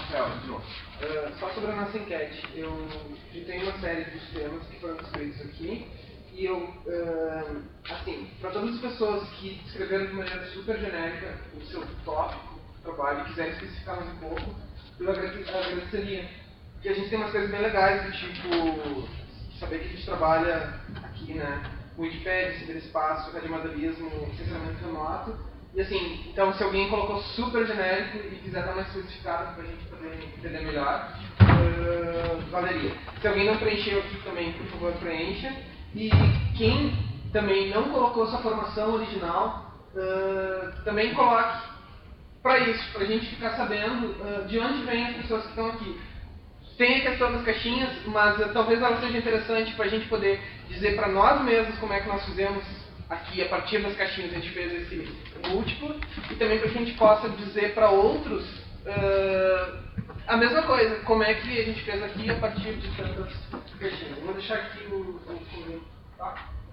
Rafael, de novo. Só sobre a nossa enquete, eu tenho uma série de temas que foram descritos aqui e eu, assim, para todas as pessoas que escreveram de maneira super genérica o seu tópico, trabalho, e quiserem especificar mais um pouco, eu agradeceria. Porque a gente tem umas coisas bem legais, do tipo, saber que a gente trabalha aqui, né, com Wikipedia, ciberespaço, radioamadorismo, sensoramento remoto. E assim, então se alguém colocou super genérico e quiser dar uma especificada para a gente poder entender melhor, valeria. Se alguém não preencheu aqui também, por favor, preencha. E quem também não colocou sua formação original, também coloque para isso, para a gente ficar sabendo de onde vêm as pessoas que estão aqui. Tem a questão das caixinhas, mas talvez ela seja interessante para a gente poder dizer para nós mesmos como é que nós fizemos aqui, a partir das caixinhas, a gente fez esse múltiplo, e também para que a gente possa dizer para outros a mesma coisa, como é que a gente fez aqui a partir de tantas caixinhas. Eu vou deixar aqui o tá?